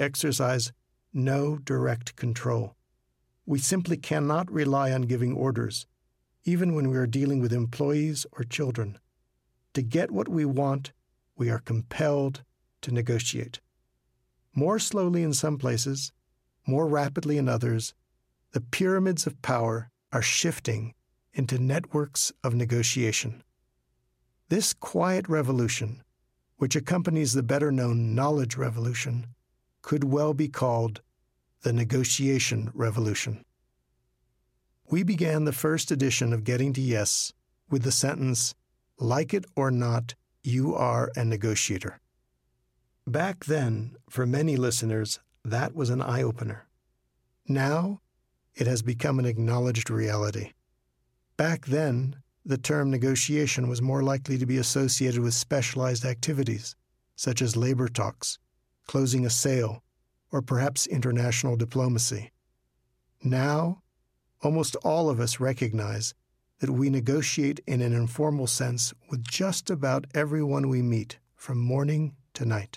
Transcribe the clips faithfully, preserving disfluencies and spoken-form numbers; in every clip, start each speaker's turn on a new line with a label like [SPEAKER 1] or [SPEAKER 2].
[SPEAKER 1] exercise no direct control. We simply cannot rely on giving orders, even when we are dealing with employees or children. To get what we want, we are compelled to negotiate. More slowly in some places, more rapidly in others, the pyramids of power are shifting into networks of negotiation. This quiet revolution, which accompanies the better-known knowledge revolution, could well be called the negotiation revolution. We began the first edition of Getting to Yes with the sentence, "Like it or not, you are a negotiator." Back then, for many listeners, that was an eye-opener. Now, it has become an acknowledged reality. Back then, the term negotiation was more likely to be associated with specialized activities, such as labor talks, closing a sale, or perhaps international diplomacy. Now, almost all of us recognize that we negotiate in an informal sense with just about everyone we meet, from morning to night.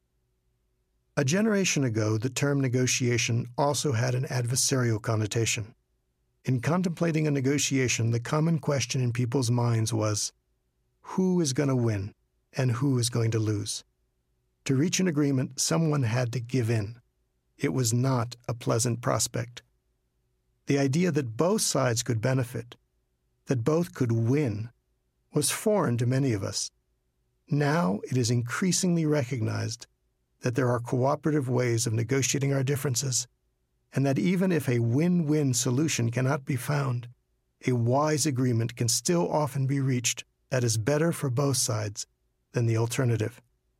[SPEAKER 1] A generation ago, the term negotiation also had an adversarial connotation. In contemplating a negotiation, the common question in people's minds was, who is going to win and who is going to lose? To reach an agreement, someone had to give in. It was not a pleasant prospect. The idea that both sides could benefit, that both could win, was foreign to many of us. Now it is increasingly recognized that there are cooperative ways of negotiating our differences, and that even if a win-win solution cannot be found, a wise agreement can still often be reached that is better for both sides than the alternative.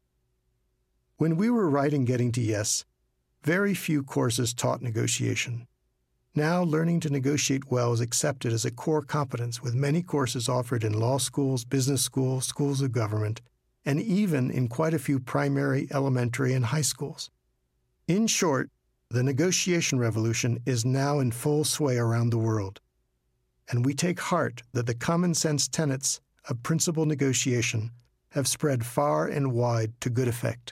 [SPEAKER 1] When we were writing Getting to Yes, very few courses taught negotiation. Now, learning to negotiate well is accepted as a core competence, with many courses offered in law schools, business schools, schools of government, and even in quite a few primary, elementary, and high schools. In short, the negotiation revolution is now in full sway around the world, and we take heart that the common-sense tenets of principled negotiation have spread far and wide to good effect.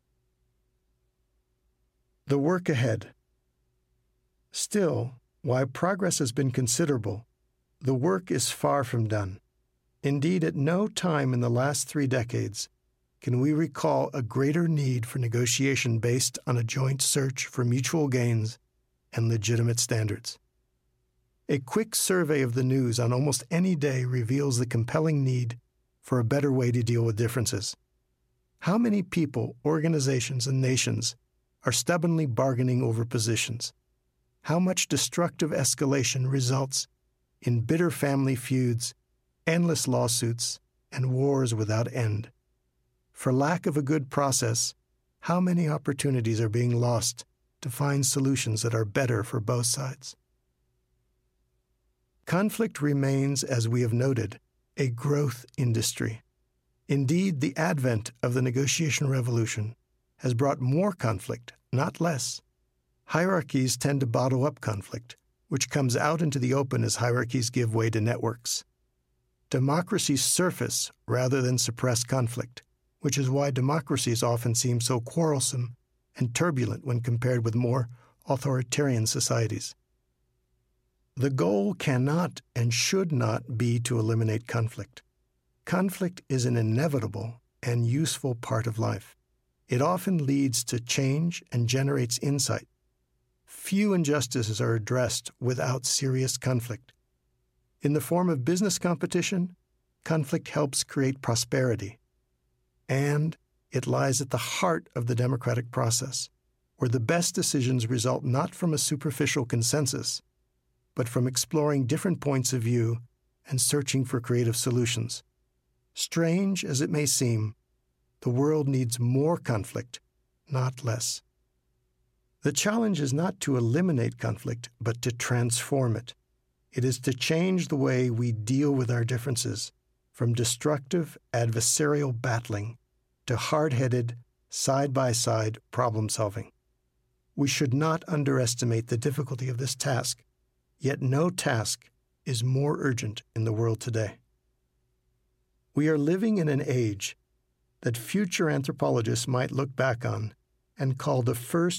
[SPEAKER 1] The work ahead. Still, while progress has been considerable, the work is far from done. Indeed, at no time in the last three decades can we recall a greater need for negotiation based on a joint search for mutual gains and legitimate standards. A quick survey of the news on almost any day reveals the compelling need for a better way to deal with differences. How many people, organizations, and nations are stubbornly bargaining over positions? How much destructive escalation results in bitter family feuds, endless lawsuits, and wars without end? For lack of a good process, how many opportunities are being lost to find solutions that are better for both sides? Conflict remains, as we have noted, a growth industry. Indeed, the advent of the negotiation revolution has brought more conflict, not less. Hierarchies tend to bottle up conflict, which comes out into the open as hierarchies give way to networks. Democracies surface rather than suppress conflict, which is why democracies often seem so quarrelsome and turbulent when compared with more authoritarian societies. The goal cannot and should not be to eliminate conflict. Conflict is an inevitable and useful part of life. It often leads to change and generates insight. Few injustices are addressed without serious conflict. In the form of business competition, conflict helps create prosperity. And it lies at the heart of the democratic process, where the best decisions result not from a superficial consensus, but from exploring different points of view and searching for creative solutions. Strange as it may seem, the world needs more conflict, not less. The challenge is not to eliminate conflict, but to transform it. It is to change the way we deal with our differences, from destructive, adversarial battling to hard-headed, side-by-side problem-solving. We should not underestimate the difficulty of this task, yet no task is more urgent in the world today. We are living in an age that future anthropologists might look back on and call the first